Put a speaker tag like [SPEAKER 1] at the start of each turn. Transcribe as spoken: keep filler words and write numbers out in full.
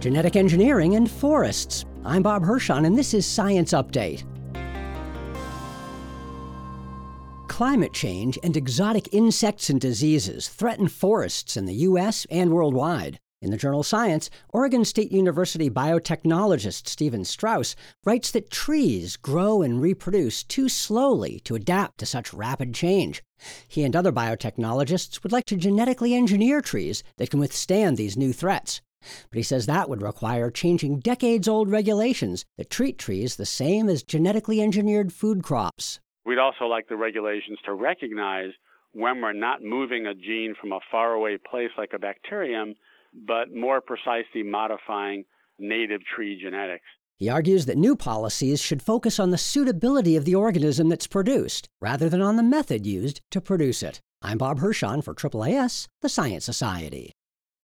[SPEAKER 1] genetic engineering and forests. I'm Bob Hirschon, and this is Science Update. Climate change and exotic insects and diseases threaten forests in the U S and worldwide. In the journal Science, Oregon State University biotechnologist Stephen Strauss writes that trees grow and reproduce too slowly to adapt to such rapid change. He and other biotechnologists would like to genetically engineer trees that can withstand these new threats. But he says that would require changing decades-old regulations that treat trees the same as genetically engineered food crops.
[SPEAKER 2] We'd also like the regulations to recognize when we're not moving a gene from a faraway place like a bacterium, but more precisely modifying native tree genetics.
[SPEAKER 1] He argues that new policies should focus on the suitability of the organism that's produced, rather than on the method used to produce it. I'm Bob Hirschon for A A A S, the Science Society.